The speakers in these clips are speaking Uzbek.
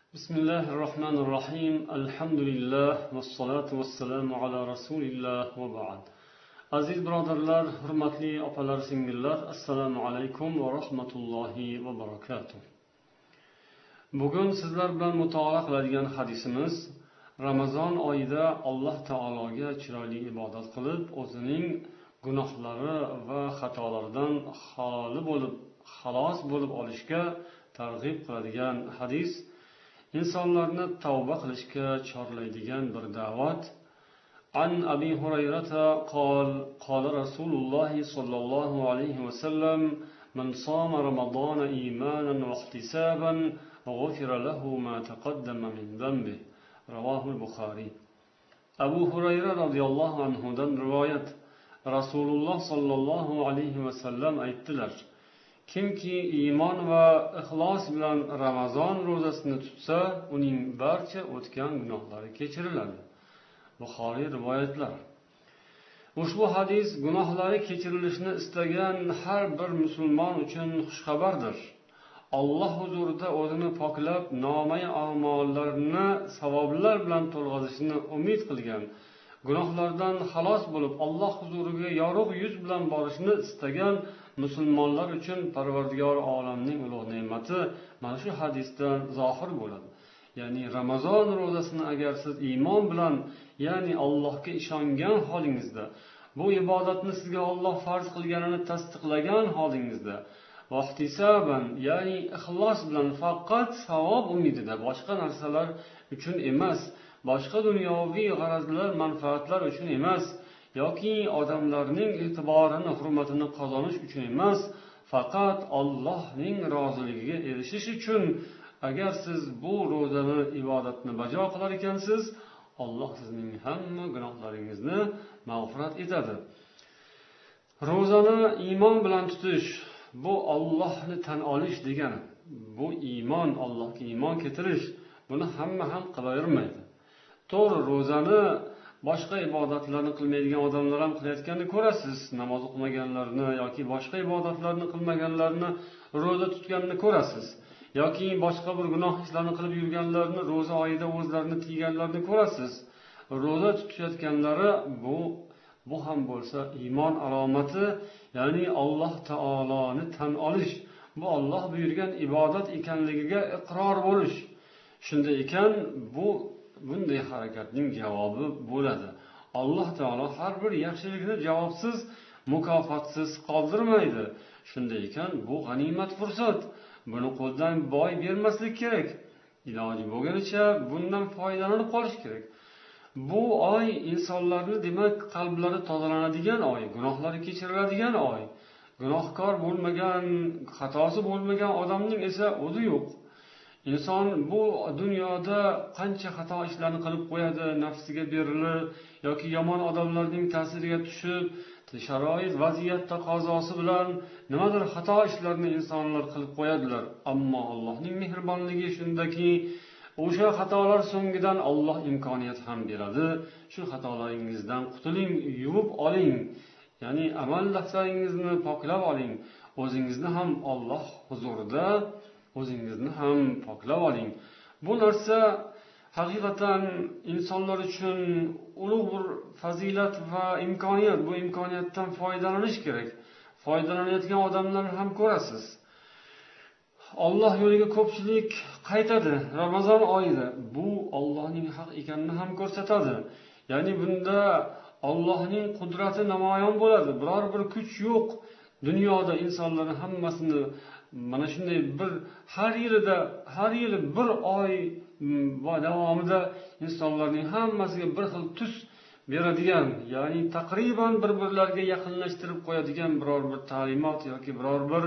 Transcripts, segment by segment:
بسم الله الرحمن الرحيم الحمد لله والصلاة والسلام على رسول الله وبعد. Aziz birodarlar, hurmatli opalar, singillar, assalomu alaykum va rahmatullohi va barakatuh. Bugun sizlar bilan mutolaa qiladigan hadisimiz Ramazon oyida Alloh taologa chiroyli ibodat qilib, o'zining gunohlari va xatolaridan xalos bo'lib olishga targ'ib qiladigan hadis. İnsanlarni tavba qilishga chorlaydigan bir da'vat. An Abi Hurayrata qala Rasululloh sallallohu alayhi va sallam man sama Ramazona imanan va ihtisaban ghufira lahu ma taqaddama min dhanbi. Ravahul Buxoriy. Abu Hurayra radhiyallohu anhudan rivoyat. Rasululloh sallallohu alayhi va sallam aytdilar: Kimki iymon va ixlos bilan Ramazon ro'zasini tutsa, uning barcha o'tgan gunohlari kechiriladi. Buxoriy rivoyatlar. Ushbu hadis gunohlari kechirilishini istagan har bir musulmon uchun xushxabardir. Alloh huzurida o'zini poklab, nomai a'mollarni savoblar bilan to'lg'azishini umid qilgan, gunohlardan xalos bo'lib Alloh huzuriga yorug' yuz bilan borishni istagan musulmonlar uchun Parvardigor olamning ulug' ne'mati mana shu hadisdan zohir bo'ladi. Ya'ni Ramazon ro'zasini agar siz iymon bilan, ya'ni Allohga ishongan holingizda, bu ibodatni sizga Alloh farz qilganini tasdiqlagan holingizda, vaqtisaban, ya'ni ixlos bilan faqat savob umidida, boshqa narsalar uchun emas, boshqa dunyoviy g'arazlar, manfaatlar uchun emas, yoki odamlarning e'tiborini, hurmatini qozonish uchun emas, faqat Allohning roziligiga erishish uchun agar siz bu ro'zani, ibodatni bajo qilar ekansiz, Alloh sizning hamma gunohlaringizni mag'firat etadi. Ro'zani iymon bilan tutish, bu Allohni tan olish degani. Bu iymon, Allohga iymon keltirish. Buni hamma ham qilavermaydi. To'g'ri, ro'zani boshqa ibodatlarni qilmaydigan odamlar ham qilayotganini ko'rasiz. Namoz o'qimaganlarni yoki boshqa ibodatlarni qilmaganlarni ro'za tutganini ko'rasiz. Yoki boshqa bir gunoh ishlarni qilib yurganlarni ro'za oyida o'zlarini tiyganlarni ko'rasiz. Ro'za tutayotganlari bu ham bo'lsa iymon alomati, ya'ni Alloh taoloni tan olish, bu Alloh buyurgan ibodat ekanligiga iqror bo'lish. Shunday ekan, bunday harakatning javobi bo'ladi. Alloh taolo har bir yaxshilikni javobsiz, mukofotsiz qoldirmaydi. Shunday ekan, bu g'animat fursat. Buni qo'ldan boy bermaslik kerak. Iloji bo'lganicha bundan foydalanib qolish kerak. Bu oy insonlarni, demak, qalblari tozalanadigan oy, gunohlari kechiriladigan oy. Gunohkor bo'lmagan, xatosi bo'lmagan odamning esa o'zi yo'q. Inson bu dunyoda qancha xato ishlarni qilib qo'yadi, nafsiga berilib yoki yomon odamlarning ta'siriga tushib, sharoit, vaziyat taqozosi bilan nimadir xato ishlarni insonlar qilib qo'yadilar. Ammo Allohning mehribonligi shundaki, o'sha xatolar so'ngidan Alloh imkoniyat ham beradi. Shu xatolaringizdan qutuling, yuvib oling. Ya'ni amal daftaringizni poklab oling. O'zingizni ham Alloh huzurida o'zingizni ham poklab oling. Bu narsa haqiqatan insonlar uchun ulug' bir fazilat va imkoniyat. Bu imkoniyatdan foydalanish kerak. Foydalanayotgan odamlarni ham ko'rasiz. Alloh yo'liga ko'pchilik qaytadi Ramazon oyida. Bu Allohning haq ekanini ham ko'rsatadi. Ya'ni bunda Allohning qudrati namoyon bo'ladi. Biror bir kuch yo'q. Dunyoda insonlarning hammasini mana shunday bir har yili bir oy davomida insonlarning hammasiga bir xil tus beradigan, ya'ni taqriban bir-birlariga yaqinlashtirib qo'yadigan biror bir ta'limot yoki biror bir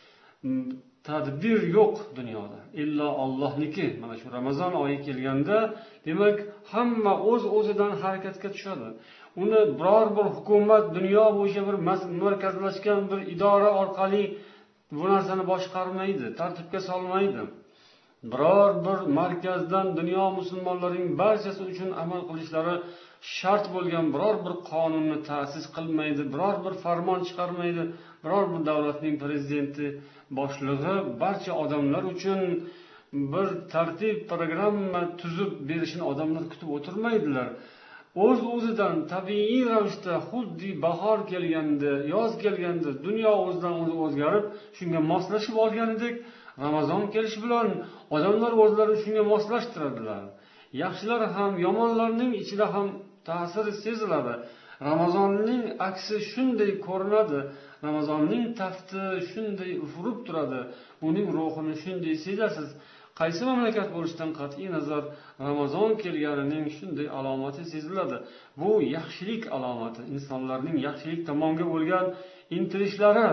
tadbir yo'q dunyoda. Illo Allohniki. Mana shu Ramazon oyi kelganda, demak, hamma o'z-o'zidan harakatga tushadi. Uni biror bir hukumat, dunyo bo'yicha bir markazlashgan bir idora orqali bu narsani boshqarmaydi, tartibga solmaydi. Biror bir markazdan dunyo musulmonlarining barchasi uchun amal qilishlari shart bo'lgan biror bir qonunni ta'sis qilmaydi, biror bir farmon chiqarmaydi, biror bir davlatning prezidenti, boshlig'i barcha odamlar uchun bir tartib programma tuzib berishini odamlar kutib o'tirmaydilar. O'zidan tabiiy ravishda xuddi bahor kelganda, yoz kelganda dunyo o'zidan o'zi o'zgarib, shunga moslashib olganidek, Ramazon kelishi bilan odamlar o'zlarini shunga moslashtiradilar. Yaxshilar ham, yomonlarning ichida ham ta'siri seziladi. Ramazonning aksi shunday ko'rinadi. Ramazonning tafti shunday ufurib turadi. Uning ruhini shunday sezasiz. Qaysi mamlakat bo'lishidan qat'iy nazar Ramazon kelganining shunday alomati seziladi. Bu yaxshilik alomati, insonlarning yaxshilik tomonga bo'lgan intilishlari.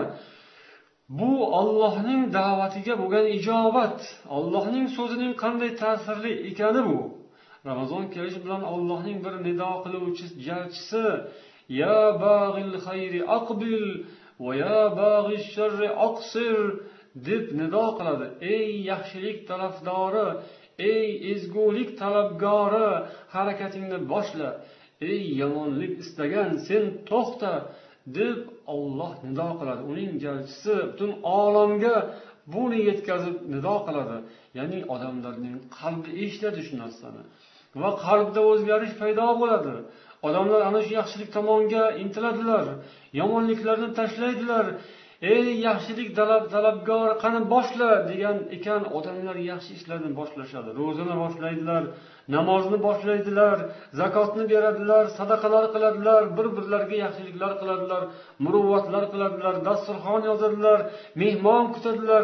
Bu Allohning da'vatiga bo'lgan ijobat, Allohning so'zining qanday ta'sirli ekani bu. Ramazon kelishi bilan Allohning bir nido qiluvchi jalchisi, ya bag'il xayri aqbil va ya bag'ish sharri aqsir deb nido qiladi. Ey yaxshilik tarafdori, ey ezgulik talabgori, harakatingni boshla. Ey yomonlik istagan, sen to'xta deb Alloh nido qiladi. Uning jalchisi butun olamga buni yetkazib nido qiladi. Ya'ni odamlarning qalbi eshitadi shu narsani va qalbda o'zgarish paydo bo'ladi. Odamlar ana shu yaxshilik tomonga intiladilar, yomonliklarni tashlaydilar. Ey yaxshilik talabgor, qani boshla degan ekan, odamlar yaxshi ishlarni boshlashadi. Ro'zani boshlaydilar, namozni boshlaydilar, zakotni beradilar, sadaqalar qiladilar, bir-birlariga yaxshiliklar qiladilar, muruvvatlar qiladilar, dasturxon yozadilar, mehmon kutadilar,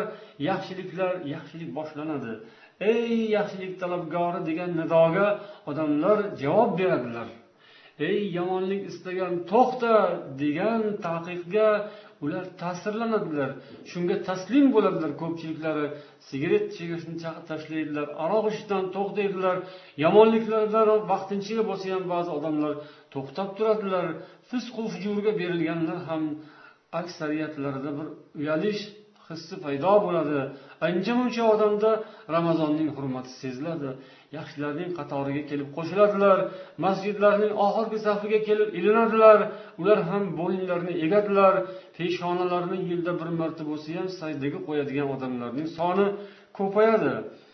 yaxshilik boshlanadi. Ey yaxshilik talabgori degan nidoga odamlar javob beradilar. Ey yomonlik istagan, to'xta degan taqiqga ular ta'sirlanadilar. Shunga taslim bo'ladilar. Ko'pchiliklari sigaret chekishni tashlaydilar, aroq ichishdan to'xtaydilar. Yomonliklardan vaqtincha bo'lsa ham ba'zi odamlar to'xtab turadilar. Fisq va fujurga berilganlar ham aksariyatlarida bir uyalish hissi paydo bo'ladi. Ancha-muncha odamda Ramazonning hurmati seziladi. Yaxshilarning qatoriga kelib qo'shiladilar. Masjidlarning oxirgi safiga kelib ilinadilar. Ular ham bo'yinlarini egadilar. Peshonalarini yilda bir marta bo'lsa ham sajdaga qo'yadigan odamlarning soni ko'payadi.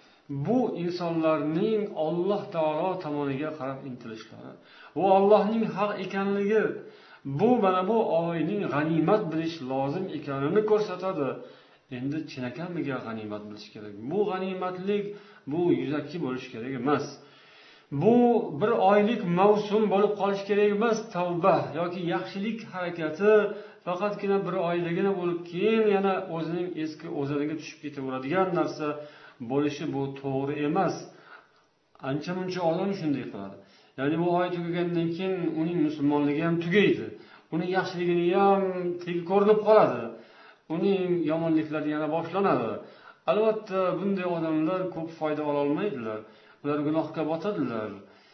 Bu insonlarning Alloh taolo tomoniga qarab intilishlari. Bu Allohning haq ekanligi, bu mana bu oyning g'animat bilish lozim ekanini ko'rsatadi. Endi chinakamiga g'animat bilish kerak. Bu g'animatlik bu yuzaki bo'lish kerak emas. Bu bir oylik mavsum bo'lib qolish kerak emas. Tavba yoki yaxshilik harakati faqatgina bir oyligina bo'lib, keyin yana o'zining eski o'zaniga tushib ketaveradigan narsa bo'lishi bu to'g'ri emas. Ancha-muncha odam shunday qiladi. Ya'ni bu oy tugagandan keyin uning musulmonligi ham tugaydi. Uning yaxshiligini ham ko'rinib qoladi. Uning yomonliklari yana boshlanadi. Albatta bunday odamlar ko'p foyda ola olmaydilar. Ular gunohga botadilar.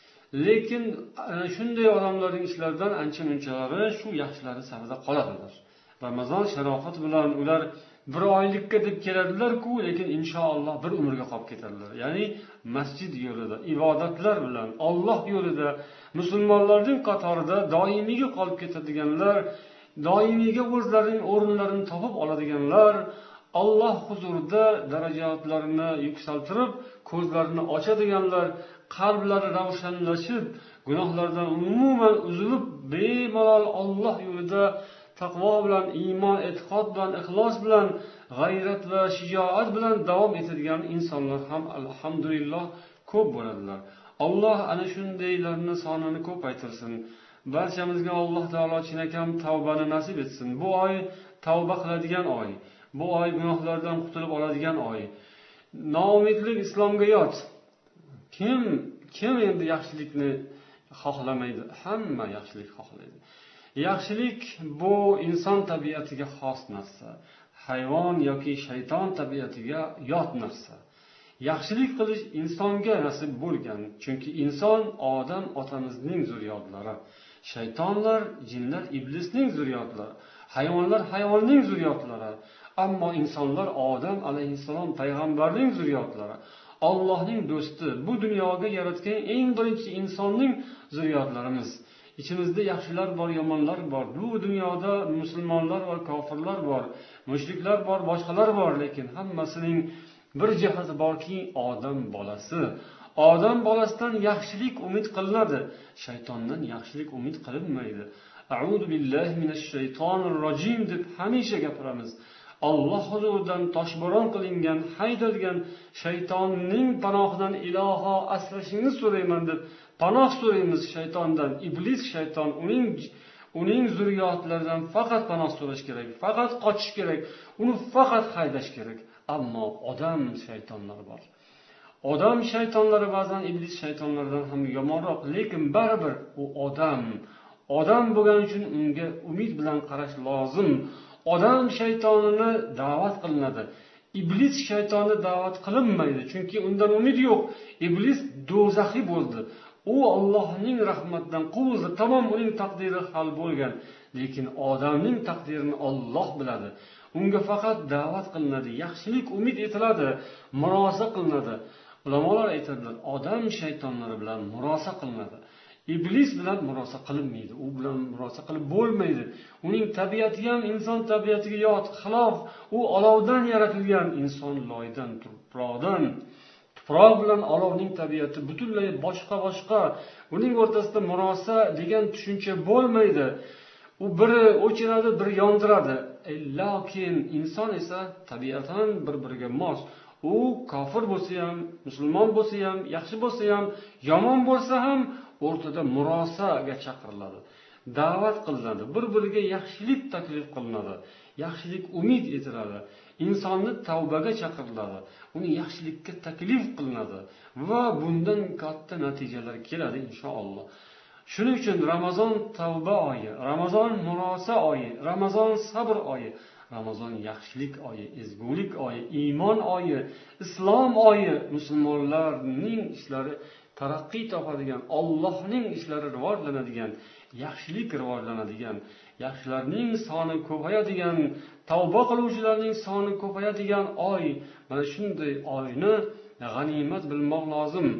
Lekin shunday odamlarning ishlaridan ancha-munchalari shu yaxshilari safida qoladilar. Ramazon sharoqati bilan ular bir oylikka deb keladilar-ku, lekin inshaalloh bir umrga qolib ketadilar. Ya'ni masjid yo'lida, ibodatlar bilan, Alloh yo'lida, musulmonlarning qatorida doimiyga qolib ketadiganlar, doimiyga o'zlarining o'rinlarini topib oladiganlar, Alloh huzurida darajatlarini yuksaltirib, ko'zlarini ochadiganlar, qalblari ravshanlashib, gunohlardan umuman uzilib, bemalol Alloh yo'lida taqvo bilan, iymon, e'tiqod bilan, ixlos bilan, g'ayrat va shijoat bilan davom etadigan insonlar ham alhamdulillah ko'p bo'ladilar. Alloh ana shundaylarning sonini ko'paytirsin. Barchamizga Alloh taolo chinakam tavbani nasib etsin. Bu oy tavba qiladigan oy. Bu oy gunohlardan qutulib oladigan oy. Noumidlik islomga yot. Kim endi yaxshilikni xohlamaydi? Hamma yaxshilik xohlaydi. Yaxshilik bu inson tabiatiga xos narsa. Hayvon yoki shayton tabiatiga yot narsa. Yaxshilik qilish insonga nasib bo'lgan. Chunki inson odam otamizning zurriyotlari. Shaytonlar, jinlar iblisning zurriyotlari. Hayvonlar hayvonning zurriyotlari. Ammo insonlar Odam alayhissalom payg'ambarning zurriyotlari. Allohning do'sti, bu dunyoga yaratgan eng birinchi insonning zurriyotlarimiz. İçimizde yaxshilar bor, yomonlar bor. Bu dunyoda musulmonlar va kofirlar bor, mushriklar bor, boshqalar bor, lekin hammasining bir jihati borki, odam bolasidan yaxshilik umid qilinadi, shaytondan yaxshilik umid qilinmaydi. A'udhu billahi minash shaytonir rojim deb hamisha gapiramiz. Alloh huzuridan toshbo'ron qilingan, haydalgan shaytonning panohidan iloho asrashingizni so'rayman deb panoh so'raymiz shaytondan. Iblis shayton, uning zurriyotlaridan faqat panoh so'rash kerak, faqat qochish kerak, uni faqat haydash kerak. Ammo odam shaytonlari bor. Odam shaytonlari ba'zan iblis shaytonlaridan ham yomonroq, lekin baribir u odam bo'lgani uchun unga umid bilan qarash lozim. Odam shaytonini da'vat qilinadi. Iblis shaytonni da'vat qilinmaydi, chunki undan umid yo'q. Iblis do'zaxiy bo'ldi. U Allohning rahmatidan quvuldi, tamom uning taqdiri hal bo'lgan. Lekin odamning taqdirini Alloh biladi. Unga faqat da'vat qilinadi, yaxshilik umid etiladi, murosa qilinadi. Ulamolar aytadilar, odam shaytonlari bilan murosa qilinadi. Iblis bilan murosa qilinmaydi, u bilan murosa qilib bo'lmaydi. Uning tabiati ham inson tabiatiga yot, xilof. U olovdan yaratilgan, inson loydan, tuproqdan. Tuproq bilan olovning tabiati butunlay boshqa. Uning o'rtasida murosa degan tushuncha bo'lmaydi. U biri o'chiradi, biri yondiradi. Lekin inson esa tabiatan bir-biriga mos. U kofir bo'lsa ham, musulmon bo'lsa ham, yaxshi bo'lsa ham, yomon bo'lsa ham o'rtada murosaga chaqiriladi. Da'vat qilinadi, bir-biriga yaxshilik taklif qilinadi, yaxshilik umid etiladi. Insonni tavbaga chaqiriladi, uni yaxshilikka taklif qilinadi va bundan katta natijalar keladi inshaalloh. Shuning uchun Ramazon tavba oyi, Ramazon murosa oyi, Ramazon sabr oyi, Ramazon yaxshilik oyi, ezgulik oyi, iymon oyi, islom oyi, musulmonlarning ishlari taraqqiy topadigan, Allohning ishlari rivojlanadigan, yaxshilik rivojlanadigan, yaxshilarning soni ko'payadigan, tavba qiluvchilarning soni ko'payadigan oy. Mana shunday oyni g'animat bilmoq lozim.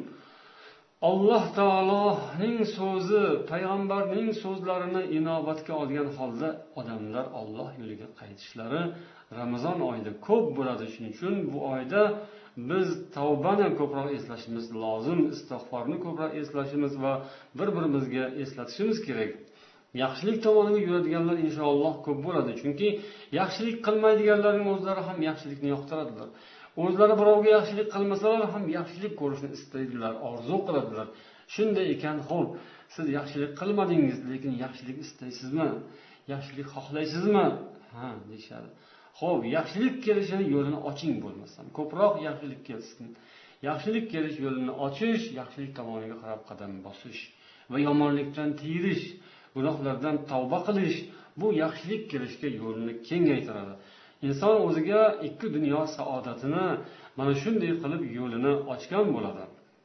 Alloh taoloning so'zi, payg'ambarning so'zlarini inobatga olgan holda odamlar Alloh yo'liga qaytishlari Ramazon oyida ko'p bo'ladi. Shuning uchun bu oyda biz tavbani ko'proq eslashimiz lozim, istig'forni ko'proq eslashimiz va bir-birimizga eslatishimiz kerak. Yaxshilik tomoniga yuradiganlar inshaalloh ko'p bo'ladi. Chunki yaxshilik qilmaydiganlarning o'zlari ham yaxshilikni yoqtiradilar. O'zlari birovga yaxshilik qilmasalar ham yaxshilik ko'rishni istaydilar, orzu qiladilar. Shunday ekan, xo'p, siz yaxshilik qilmadingiz, lekin yaxshilik istaysizmi? Yaxshilik xohlaysizmi? Ha, deyshadi. Xo'p, yaxshilik kelishini yo'lini oching bo'lmasam. Ko'proq yaxshilik kelsin. Yaxshilik kelish yo'lini ochish, yaxshilik tomoniga qarab qadam bosish va yomonlikdan tiyilish, gunohlardan tavba qilish bu yaxshilik kelishga yo'lni kengaytiradi. Inson o'ziga ikki dunyo saodatini mana shunday qilib yo'lini ochgan bo'ladi.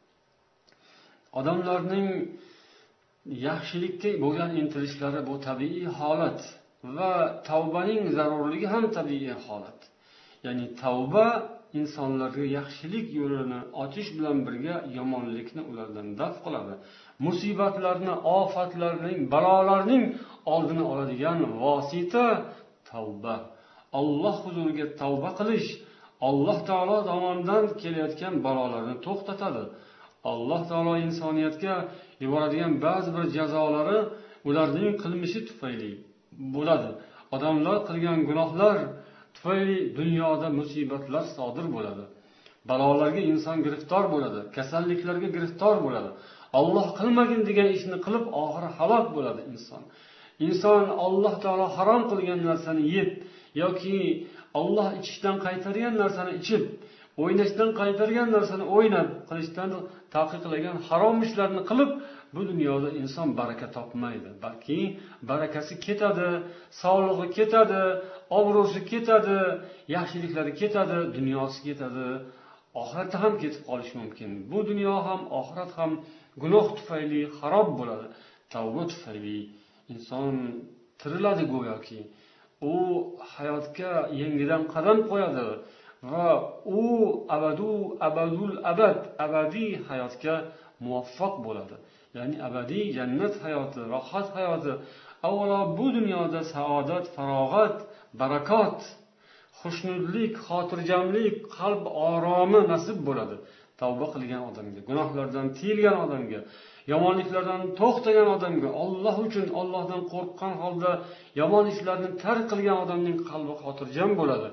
Odamlarning yaxshilikka bo'lgan intilishlari bu tabiiy holat va tavbaning zarurligi ham tabiiy holat. Ya'ni tavba insonlarga yaxshilik yo'lini ochish bilan birga yomonlikni ulardan daf qiladi. Musibatlarni, ofatlarning, balolarning oldini oladigan vosita tavba. Alloh huzuriga tavba qilish Alloh taolo tomonidan kelayotgan balolarni to'xtatadi. Alloh taolo insoniyatga yuboradigan ba'zi bir jazolari ularning qilmishi tufayli bo'ladi. Odamlar qilgan gunohlar tufayli dunyoda musibatlar sodir bo'ladi. Balolarga inson giriftor bo'ladi, kasalliklarga giriftor bo'ladi. Alloh qilmagin degan ishni qilib oxiri halok bo'ladi inson. Inson Alloh taolo harom qilgan narsani yeb yoki Alloh ichishdan qaytargan narsani ichib, o'ynashdan qaytargan narsani o'ynab, qilishdan taqiqlagan harom ishlarni qilib, bu dunyoda inson baraka topmaydi. Balki barakasi ketadi, sog'lig'i ketadi, obro'si ketadi, yaxshiliklari ketadi, dunyosi ketadi, oxiratda ham ketib qolishi mumkin. Bu dunyo ham, oxirat ham gunoh tufayli xarob bo'ladi. Tavba tufayli inson tiriladi go'yoki. U hayotga yangidan qadam qo'yadi va u abadiy hayotga muvaffaq bo'ladi. Ya'ni abadiy jannat hayoti, rohat hayoti, avvalo bu dunyoda saodat, farog'at, barakot, xushnudlik, xotirjamlik, qalb oromi nasib bo'ladi tavba qilgan odamga, gunohlardan tiyilgan odamga, yomonliklardan to'xtagan odamga, Alloh uchun Allohdan qo'rqqan holda yomon ishlarni tark qilgan odamning qalbi xotirjam bo'ladi.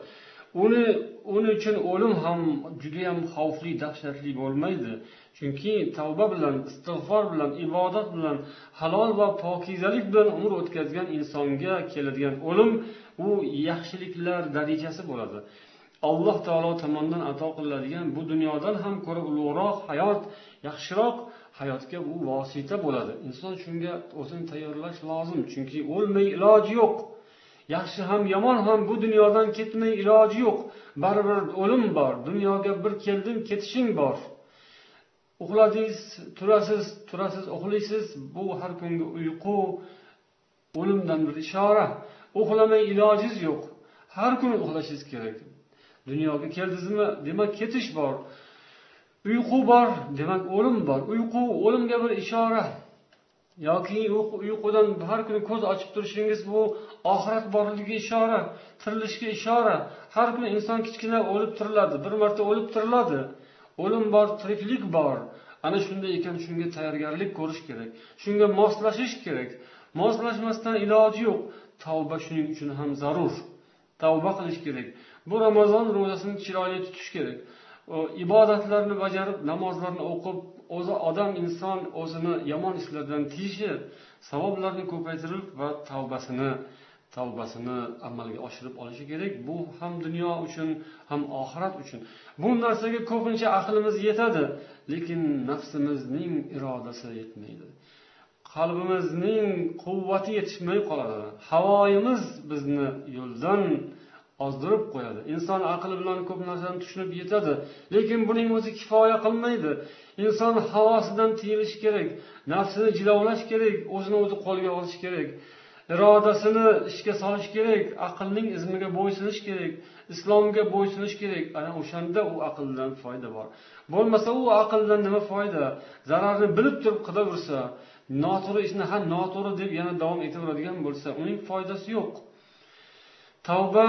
Uni uchun o'lim ham juda ham xavfli, dahshatli bo'lmaydi. Chunki tavba bilan, istig'for bilan, ibodat bilan, halol va pokizalik bilan umr o'tkazgan insonga keladigan o'lim u yaxshiliklar darajasi bo'ladi. Alloh taolo tomonidan ato qilinadigan bu dunyodan ham ko'ra ulug'roq hayot, yaxshiroq hayotga bu vosita bo'ladi. Inson shunga o'zini tayyorlash lozim, chunki o'lmay iloji yo'q. Yaxshi ham yomon ham bu dunyodan ketmay iloji yo'q. Baribir o'lim bor. Dunyoga bir kelding, ketishing bor. Uxladingiz, turasiz, uxlaysiz. Bu har kungi uyqu o'limdan bir ishora. Uxlamay ilojingiz yo'q. Har kuni uxlashingiz kerak. Dunyoga keldingizmi, demak ketish bor. Uyqu bor, demak o'lim bor. Uyqu o'limga bir ishora. Yoki uyqudan har kuni ko'z ochib turishingiz bu oxirat borligiga ishora, tirilishga ishora. Har kuni inson kichkina o'lib tiriladi, bir marta o'lib tiriladi. O'lim bor, tiriklik bor. Ana shunday ekan, shunga tayyorgarlik ko'rish kerak. Shunga moslashish kerak. Moslashmasdan iloji yo'q. Tavba shuning uchun ham zarur. Tavba qilish kerak. Bu Ramazon ro'zasini chiroyli tutish kerak. Ibodatlarni bajarib, namozlarni o'qib, inson o'zini yomon ishlardan tiyishi, savoblarni ko'paytirib va tavbasini amalga oshirib olishi kerak. Bu ham dunyo uchun, ham oxirat uchun. Bu narsaga ko'pincha aqlimiz yetadi, lekin nafsimizning irodasi yetmaydi. Qalbimizning quvvati yetishmay qoladi. Havoyimiz bizni yo'ldan ozdirib qo'yadi. Inson aqli bilan ko'p narsani tushunib yetadi, lekin buning o'zi kifoya qilmaydi. Inson havosidan tiyilish kerak, nafsini jilovlash kerak, o'zini o'zi qo'lga olish kerak, irodasini ishga solish kerak, aqlning izmiga bo'ysunish kerak, islomga bo'ysunish kerak. Ana o'shanda u aqldan foyda bor. Bo'lmasa u aqldan nima foyda? Zararni bilib turib qilaversa, noto'g'ri ishni noto'g'ri deb yana davom etaveradigan bo'lsa, uning foydasi yo'q. Tavba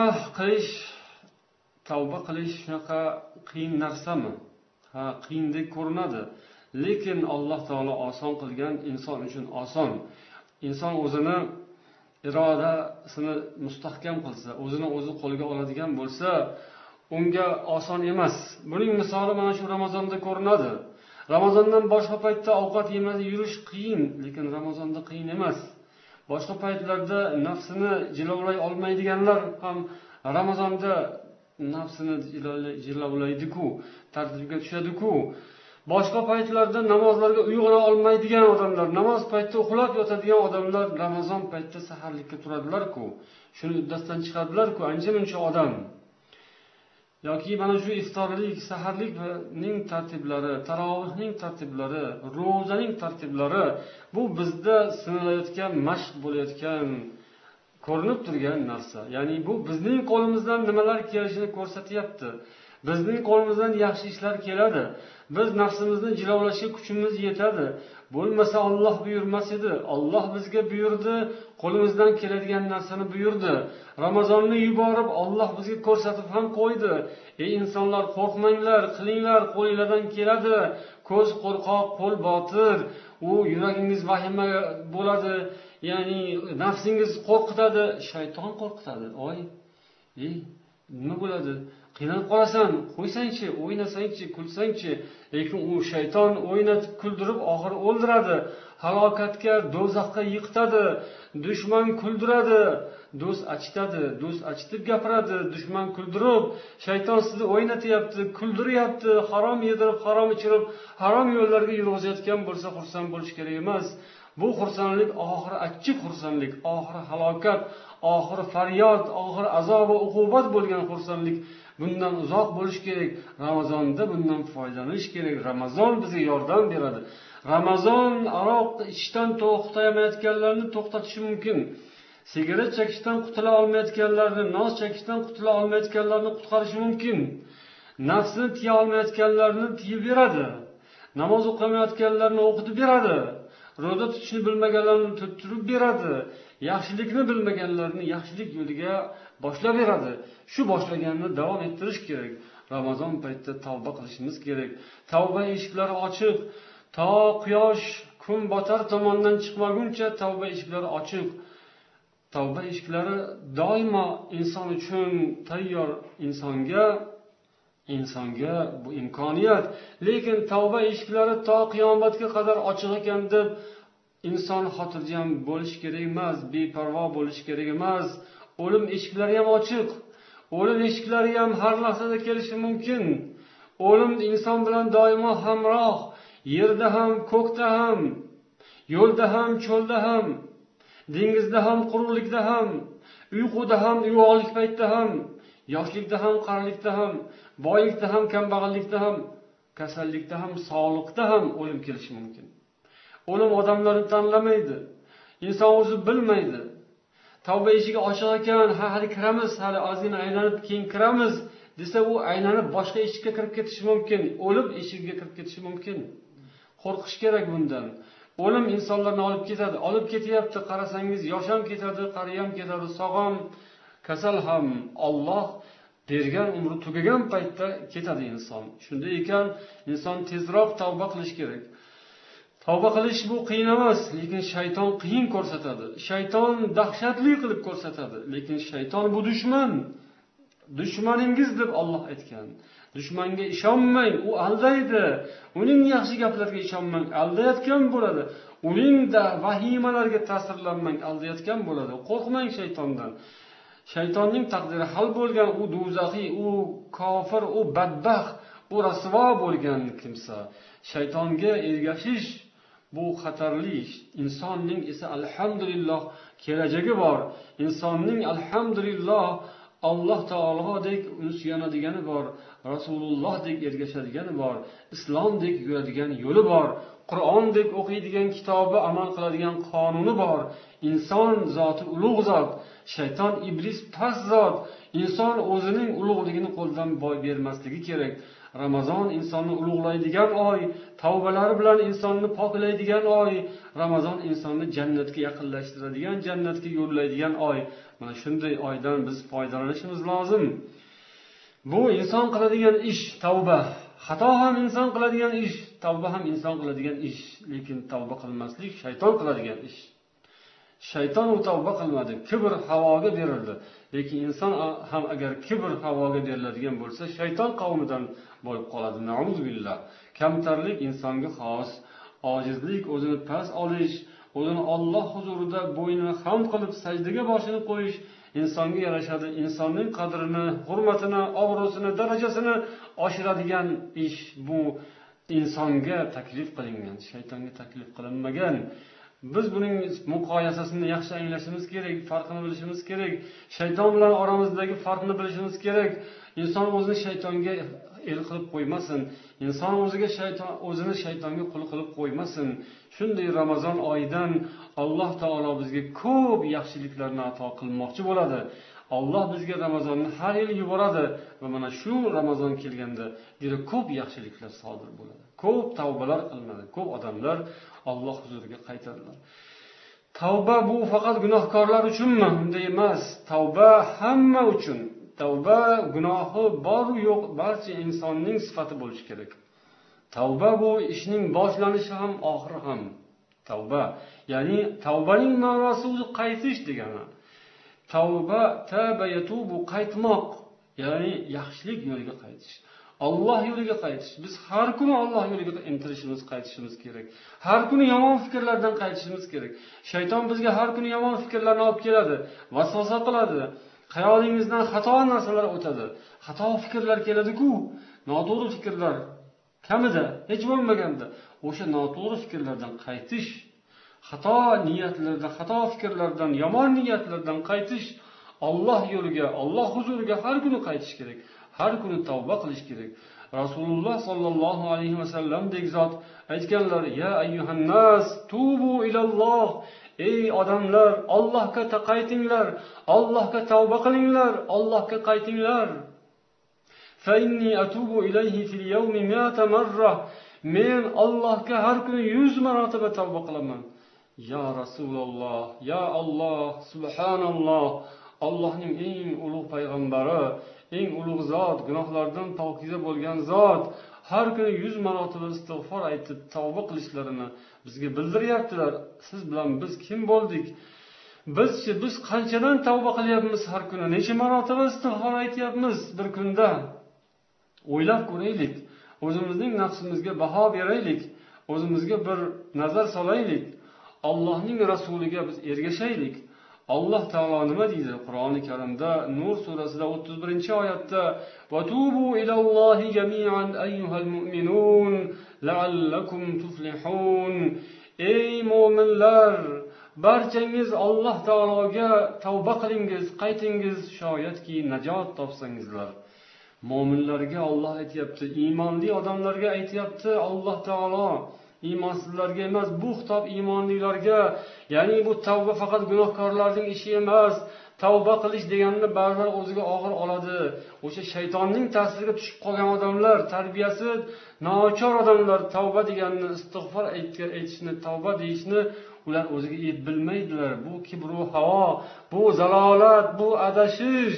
qilish shunaqa qiyin narsami? Ha, qiyindek ko'rinadi, lekin Alloh taolo oson qilgan, inson uchun oson. Inson o'zini irodasini mustahkam qilsa, o'zini o'zi qo'lga oladigan bo'lsa, unga oson emas. Buning misoli mana shu Ramazonda ko'rinadi. Ramazondan boshqa paytda ovqat yemay yurish qiyin, lekin Ramazonda qiyin emas. Boshqa paytlarda nafsini jilovlay olmaydiganlar ham Ramazonda nafsini jilovlaydi-ku, tartibga tushadi-ku. Boshqa paytlarda namozlarga uyg'ona olmaydigan odamlar, namoz paytida uxlab yotadigan odamlar Ramazon paytida saharlikka turadilar-ku. Shuni uddasidan chiqadilar-ku, ancha-muncha odam. Yoki mana shu iftorlik, saharlikning tartiblari, tarovihning tartiblari, ro'zaning tartiblari bu bizda sinalayotgan, mashq bo'layotgan, ko'rinib turgan narsa. Ya'ni bu bizning qo'limizdan nimalar kelishini ko'rsatyapti. Bizning qo'limizdan yaxshi ishlar keladi. Biz nafsimizni jilovlashga kuchimiz yetadi. Bo'lmasa Alloh buyurmas edi. Alloh bizga buyurdi, qo'limizdan keladigan narsani buyurdi. Ramazonni yuborib Alloh bizga ko'rsatib ham qo'ydi. Ey insonlar, qo'rqmanglar, qilinglar, qo'lingizdan keladi. Ko'z qo'rqoq, qo'l botir, u yuragingiz vahima bo'ladi. Ya'ni nafsingiz qo'rqitadi, shayton qo'rqitadi. Nima bo'ladi? Qiynalib qolasan, qo'ysangchi, o'ynasangchi, kulsangchi, lekin u shayton o'ynatib, kuldirib, oxiri o'ldiradi, halokatga, do'zaxga yiqitadi. Dushman kuldiradi, do'st achitadi, do'st achitib gapiradi, dushman kuldirib, shayton sizni o'ynatyapti, kuldiryapti, harom yedirib, harom ichirib, harom yo'llarga yurg'izayotgan bo'lsa, xursand bo'lish kerak emas. Bu xursandlik oxiri achchiq xursandlik, oxiri halokat, oxiri faryod, oxiri azob va uqubat bo'lgan xursandlik. Bundan uzoq bo'lish kerak. Ramazonda bundan foydalanish kerak. Ramazon bizga yordam beradi. Ramazon aroq ichishdan to'xtamayotganlarni to'xtatishi mumkin. Sigaret chekishdan qutula olmayotganlarni, nos chekishdan qutula olmayotganlarni qutqarishi mumkin. Nafsini tiya olmayotganlarni tiyib beradi. Namoz o'qimayotganlarni o'qitib beradi. Ro'za tutishni bilmaganlarni tuttirib beradi. Yaxshilikni bilmaganlarni yaxshilik yo'liga boshlayveradi. Shu boshlaganni davom ettirish kerak. Ramazon paytida tavba qilishimiz kerak. Tavba eshiklari ochiq. To quyosh kun botar tomondan chiqmaguncha tavba eshiklari ochiq. Tavba eshiklari doimo inson uchun tayyor, insonga bu imkoniyat. Lekin tavba eshiklari to qiyomatga qadar ochiq ekan deb inson xotirjam bo'lish kerak emas, beparvo bo'lish kerak emas. O'lim eshiklari ham ochiq. O'lim eshiklari ham har lahzada kelishi mumkin. O'lim inson bilan doimo hamroh, yerda ham, ko'kda ham, yo'lda ham, cho'lda ham, dengizda ham, quruqlikda ham, uyquda ham, uyg'oqlik paytida ham, yoshlikda ham, qarilikda ham, boylikda ham, kambag'allikda ham, kasallikda ham, sog'likda ham o'lim kelishi mumkin. O'lim odamlarni tanlamaydi. Inson o'zi bilmaydi. Tavba eshigi ochiq ekan, hali kiramiz, hali ozgina aylanib keyin kiramiz desa, u aylanib boshqa eshikka kirib ketishi mumkin. O'lim eshigiga kirib ketishi mumkin. Qo'rqish kerak bundan. O'lim insonlarni olib ketadi. Olib ketyapti. Qarasangiz, yosh ham ketadi, qari ham ketadi, sog' ham, kasal ham. Alloh bergan umri tugagan paytda ketadi inson. Shunday ekan, inson tezroq tavba qilish kerak. Tavba qilish bu qiyin emas, lekin shayton qiyin ko'rsatadi. Shayton dahshatli qilib ko'rsatadi, lekin shayton bu dushman. Dushmaningiz deb Alloh aytgan. Dushmanga ishonmang, u aldaydi. Uning yaxshi gaplariga ishonmang, aldayotgan bo'ladi. Uning da vahimalarga ta'sirlanmang, aldayotgan bo'ladi. Qo'rqmang shaytondan. Shaytonning taqdiri hal bo'lgan, u do'zaxiy, u kofir, u badbaxt, u rasvo bo'lgan kimsa. Shaytonga ergashish bu xatarli. Insonning esa alhamdulillah kelajagi bor. Insonning alhamdulillah Alloh taolodek suyanadigan bor, Rasulullоhdek ergashadigani bor, islomdek yuradigan yo'li bor, Qur'ondek o'qiydigan kitobi, amal qiladigan qonuni bor. Inson zoti ulug' zot, shayton iblis past zot. Inson o'zining ulug'ligini qo'ldan boy bermasligi kerak. Ramazon insonni ulug'laydigan oy, tavbalari bilan insonni poklaydigan oy, Ramazon insonni jannatga yaqinlashtiradigan, jannatga yo'llaydigan oy. Mana shunday oydan biz foydalanishimiz lozim. Bu inson qiladigan ish tavba. Xato ham inson qiladigan ish, tavba ham inson qiladigan ish, lekin tavba qilmaslik shayton qiladigan ish. Shayton u tavba qilmadi, kibr havoga berildi. Lekin inson ham agar kibr havoga beriladigan bo'lsa, shayton qavmidan bo'lib qoladi. Na'uzubillah. Kamtarlik insonga xos, ojizlik, o'zini past olish, o'zini Alloh huzurida bo'ynini xam qilib sajdaga boshini qo'yish insonga yarashadi. Insonning qadrini, hurmatini, obro'sini, darajasini oshiradigan ish bu insonga taklif qilingan, shaytonga taklif qilinmagan. Biz buning muqoyasasini yaxshi anglashimiz kerak, farqini bilishimiz kerak. Shayton bilan oramizdagi farqni bilishimiz kerak. Inson o'zini shaytonga el qilib qo'ymasin. Inson o'zini shaytonga qul qilib qo'ymasin. Shunday Ramazon oyidan Alloh taolo bizga ko'p yaxshiliklarni ato qilmoqchi bo'ladi. Alloh bizga Ramazonni har yil yuboradi va mana shu Ramazon kelganda juda ko'p yaxshiliklar sodir bo'ladi. Ko'p tavbalar qilinadi. Ko'p odamlar Alloh huzuriga qaytadilar. Tavba bu faqat gunohkorlar uchunmi? Unday emas. Tavba hamma uchun. Tavba gunohi bor u yo'q barcha insonning sifati bo'lishi kerak. Tavba bu ishning boshlanishi ham, oxiri ham. Tavba, ya'ni tavbaning ma'nosi o'zi qaytish degani. Tavba, taba yatubu, qaytmoq, ya'ni yaxshilik yo'liga qaytish. Alloh yo'liga qaytish. Biz har kuni Alloh yo'liga intilishimiz, qaytishimiz kerak. Har kuni yomon fikrlardan qaytishimiz kerak. Shayton bizga har kuni yomon fikrlarni olib keladi, vasvasa qiladi. Xayolingizdan xato narsalar o'tadi. Xato fikrlar keladi-ku, noto'g'ri fikrlar kamida, hech bo'lmaganda o'sha noto'g'ri fikrlardan qaytish, xato niyatlardan, xato fikrlardan, yomon niyatlardan qaytish, Alloh yo'liga, Alloh huzuriga har kuni qaytish kerak. Har kuni tavba qilish kerak. Rasululloh sallallohu alayhi vasallam dek zot aytganlar: "Ya ayyuhan nas, tubu ilalloh." Ey odamlar, Allohga qaytinglar, Allohga tavba qilinglar, Allohga qaytinglar. Fa inni atubu ilayhi fil yawmi 100 marra. Men Allohga har kuni 100 marotaba tavba qilaman. Ya Rasululloh, ya Alloh, subhanalloh. Allohning eng ulug' payg'ambari, eng ulug' zot, gunohlardan pokiza bo'lgan zot har kuni 100 marotaba istig'for aytib tavba qilishlarini bizga bildiryaptilar. Siz bilan biz kim bo'ldik? Biz qanchadan tavba qilyapmiz har kuni? Necha marotaba istig'for aytyapmiz bir kunda? O'ylab ko'raylik. O'zimizning nafsimizga baho beraylik. O'zimizga bir nazar solaylik. Allohning rasuliga biz ergashaylik. Alloh taolo nima deydi? Qur'oni Karimda Nur surasida 31-oyatda: "Va tubu ilallohi jami'an ayyuhal mu'minun la'allakum tuflihun." Ey mu'minlar, barchangiz Alloh taologa tavba qilingiz, qaytingiz, shoyatki najot topsangizlar. Mo'minlarga Alloh aytayapti, iymonli odamlarga aytayapti Alloh taolo. Iymonsizlarga emas, bu xitob iymonlilarga. Ya'ni bu tavba faqat gunohkorlarning ishi emas. Tavba qilish deganni ba'zilar o'ziga og'ir oladi. O'sha shaytonning ta'siriga tushib qolgan odamlar, tarbiyasi nochor odamlar tavba deganni, istig'for aytishni, tavba deyishni ular o'ziga yet bilmaydilar. Bu kibru havo, bu zalolat, bu adashish.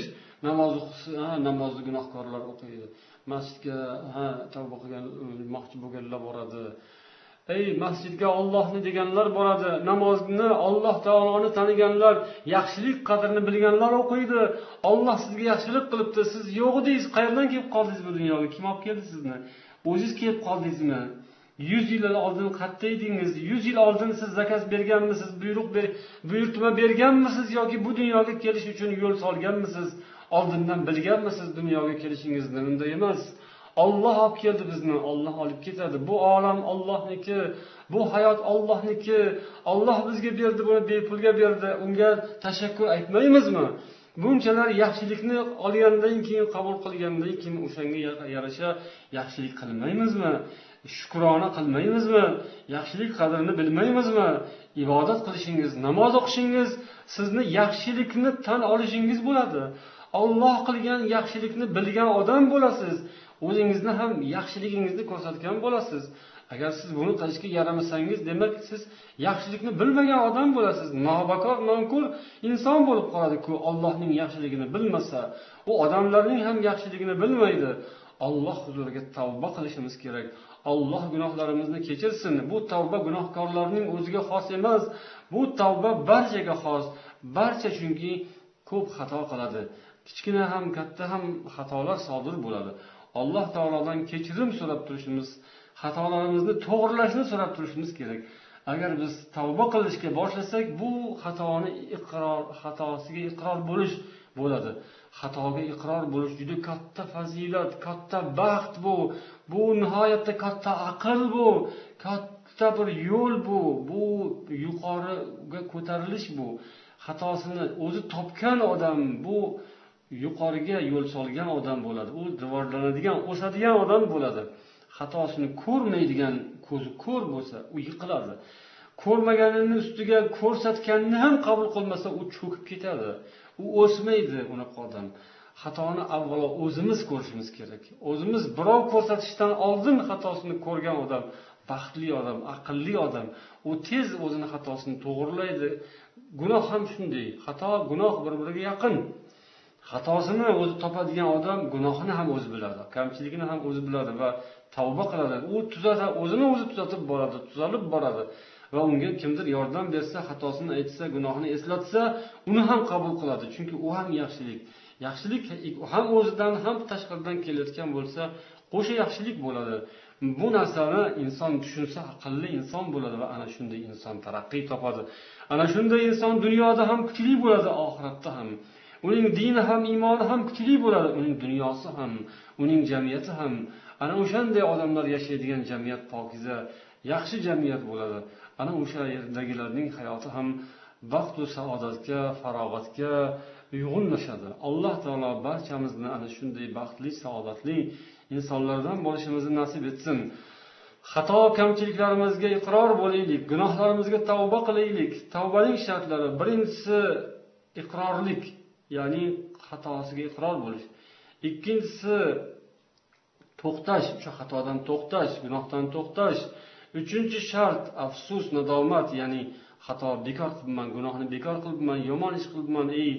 Namozni gunohkorlar o'qiydi. Masjidga tavba qilgan moqchi bo'lganlar boradi. Ey masjidga Allohni deganlar boradi. Namozni, Alloh taoloni taniganlar, yaxshilik qadrini bilganlar o'qiydi. Alloh sizga yaxshilik qilibdi, siz yo'q edingiz. Qayerdan kelib qoldingiz bu dunyoga? Kim olib keldi sizni? O'zingiz kelib qoldingizmi? 100 yil oldin qayerda edingiz? 100 yil oldin siz zakaz berganmisiz? Buyurtma berganmisiz yoki bu dunyoga kelish uchun yo'l solganmisiz? Oldindan bilganmisiz dunyoga kelishingizni? Unda emas. Alloh olib keldi bizni, Alloh olib ketadi. Bu olam Allohniki, bu hayot Allohniki. Alloh bizga berdi, buni bepulga berdi. Unga tashakkur aytmaymizmi? Bunchalar yaxshilikni olgandan keyin, qabul qilgandan keyin o'shanga yarasha yaxshilik qilmaymizmi? Shukrona qilmaymizmi? Yaxshilik qadrini bilmaymizmi? Ibodat qilishingiz, namoz o'qishingiz sizni yaxshilikni tan olishingiz bo'ladi. Alloh qilgan yaxshilikni bilgan odam bo'lasiz. O'zingizni ham yaxshiligingizni ko'rsatgan bo'lasiz. Agar siz buni qilishga yaramasangiz, demak siz yaxshilikni bilmagan odam bo'lasiz. Nobakor, nonkur inson bo'lib qoladi-ku, Allohning yaxshiligini bilmasa. U odamlarning ham yaxshiligini bilmaydi. Alloh huzuriga tavba qilishimiz kerak. Alloh gunohlarimizni kechirsin. Bu tavba gunohkorlarning o'ziga xos emas. Bu tavba barchaga xos. Barcha chunki ko'p xato qiladi. Kichkina ham, katta ham xatolar sodir bo'ladi. Alloh taolodan kechirim so'rab turishimiz, xatolarimizni to'g'rilashni so'rab turishimiz kerak. Agar biz tavba qilishga boshlasak, bu xatosiga iqror bo'lish bo'ladi. Xatoga iqror bo'lish juda katta fazilat, katta baxt bu. Bu nihoyatda katta aql bu, katta bir yo'l bu. Bu yuqoriga ko'tarilish bu. Xatosini o'zi topgan odam bu yuqoriga yo'l solgan odam bo'ladi. U rivojlanadigan, o'sadigan odam bo'ladi. Xatosini ko'rmaydigan, ko'zi ko'r bo'lsa, u yiqiladi. Ko'rmaganini ustiga ko'rsatganini ham qabul qilmasa, u cho'kib ketadi. U o'smaydi unaqa odam. Xatoni avvalo o'zimiz ko'rishimiz kerak. O'zimiz birov ko'rsatishdan oldin xatosini ko'rgan odam baxtli odam, aqlli odam. U tez o'zini xatosini to'g'rilaydi. Gunoh ham shunday. Xato, gunoh bir-biriga yaqin. Xatosini o'zi topadigan odam gunohini ham o'zi biladi, kamchiligini ham o'zi biladi va tavba qiladi. U o'zini o'zi tuzatib boradi, tuzalib boradi va unga kimdir yordam bersa, xatosini aytsa, gunohini eslatsa, uni ham qabul qiladi. Chunki u ham yaxshilik. Yaxshilik ham o'zidan ham tashqaridan kelayotgan bo'lsa, qo'sha yaxshilik bo'ladi. Bu narsani inson tushunsa, aqlli inson bo'ladi va ana shunday inson taraqqiy topadi. Ana shunday inson dunyoda ham kuchli bo'ladi, oxiratda ham. Uning dini ham, iymoni ham kuchli bo'ladi, uning dunyosi ham, uning jamiyati ham. Ana o'shanday odamlar yashaydigan jamiyat pokiza, yaxshi jamiyat bo'ladi. Ana o'sha yerdagilarning hayoti ham baxt va saodatga, farog'atga uyg'unlashadi. Alloh taolo barchamizni ana shunday baxtli, saodatli insonlardan bo'lishimizni nasib etsin. Xato, kamchiliklarimizga iqror bo'laylik, gunohlarimizga tavba qilaylik. Tavbaning shartlari: birinchisi iqrorlik, ya'ni xatosiga iqror bo'lish. Ikkinchisi to'xtash, o'sha xatodan to'xtash, gunohdan to'xtash. Uchinchi shart afsus, nadomat, ya'ni xato bekor qilibman, gunohni bekor qilibman, yomon ish qilibman,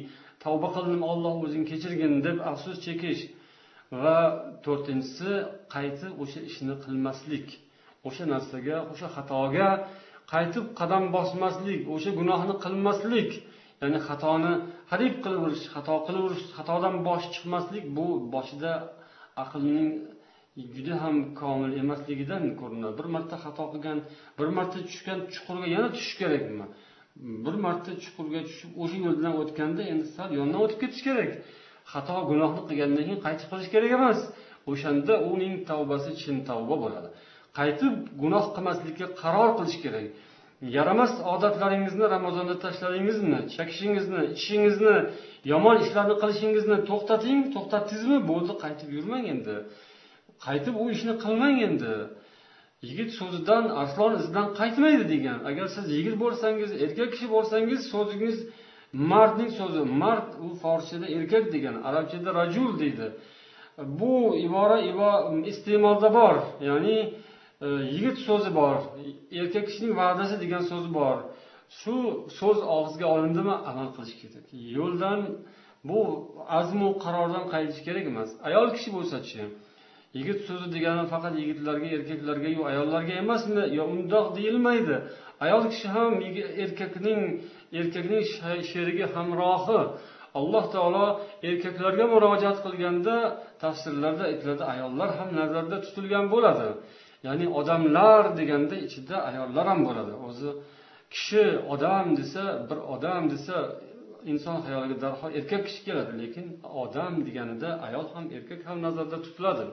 tavba qildim, Alloh o'zing kechirgin deb afsus chekish. Va to'rtinchisi, qaytib o'sha ishni qilmaslik. O'sha narsaga, o'sha xatoga qaytib qadam bosmaslik, o'sha gunohni qilmaslik. Ya'ni xatoni hadib qilaverish, xatodan bosh chiqmaslik, bu boshida aqlning juda ham komil emasligidan ko'rinadi. Bir marta xato qilgan, bir marta tushgan chuqurga yana tushish kerakmi? Bir marta chuqurga tushib, o'sha yo'ldan o'tganda endi sal yondan o'tib ketish kerak. Xato gunohni qilgandan keyin qaytib qilish kerak emas. O'shanda uning tavbasi chin tavba bo'ladi. Qaytib gunoh qilmaslikka qaror qilish kerak. Yaramas odatlaringizni Ramazonda tashlaringizmi, chekishingizni, ichishingizni, yomon ishlarni qilishingizni to'xtating, to'xtatdingizmi? Bo'ldi, qaytib yurmang endi. Qaytib u ishni qilmang endi. Yigit so'zidan arslon izidan qaytmaydi degan. Agar siz yigit bo'lsangiz, erkak kishi bo'lsangiz, so'zingiz mardning so'zi. Mard u forschada erkak degan, arabchada rajul deydi. Bu ibora iste'molda bor. Ya'ni yigit so'zi bor, erkak kishining va'dasi degan so'zi bor. Shu so'z og'izga olindimi, amal qilish kerak. Yo'ldan bu azmu qarordan qaytish kerak emas. Ayol kishi bo'lsa-chi, yigit so'zi degani faqat yigitlarga, erkaklarga, yo ayollarga emasmi? Yo undoq deyilmaydi. Ayol kishi ham erkakning sherigi, hamrohi. Alloh taolo erkaklarga murojaat qilganda tafsirlarda aytiladi, ayollar ham nazarda tutilgan bo'ladi. Ya'ni odamlar deganda ichida ayollar ham bo'ladi. O'zi kishi odam desa, bir odam desa, inson xayoliga darhol erkak kishi keladi, lekin odam deganida ayol ham erkak ham nazarda tutiladi.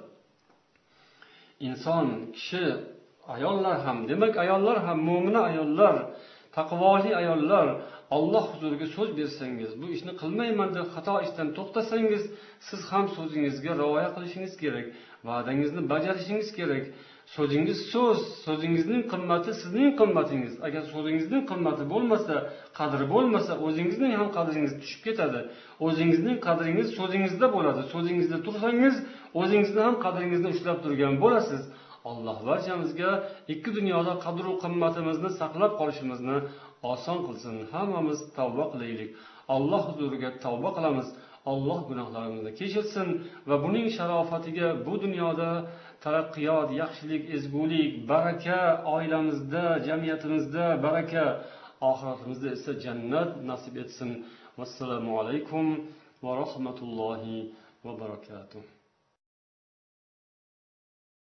Inson, kishi, ayollar ham, demak ayollar ham mo'mina ayollar, taqvoli ayollar, Alloh huzuriga so'z bersangiz, bu ishni qilmayman deb xato ishdan to'xtasangiz, siz ham so'zingizga rioya qilishingiz kerak, va'dangizni bajarishingiz kerak. So'zingiz so'z, so'zingizning qimmati sizning qimmatingiz. Agar so'zingizning qimmati bo'lmasa, qadri bo'lmasa, o'zingizning ham qadringiz tushib ketadi. O'zingizning qadringiz so'zingizda bo'ladi. So'zingizda tursangiz, o'zingizni ham qadringizni ushlab turgan bo'lasiz. Alloh barchamizga ikki dunyoda qadr va qimmatimizni saqlab qolishimizni oson qilsin. Hammamiz tavba qilaylik. Alloh huzuriga tavba qilamiz. Alloh gunohlarimizni kechirsin va buning sharofatiga bu dunyoda taraqqiyot, yaxshilik, ezgulik, baraka, oilamizda, jamiyatimizda baraka, oxiratimizda esa jannat nasib etsin. Vassalomu alaykum va rahmatullohi va barakatuh.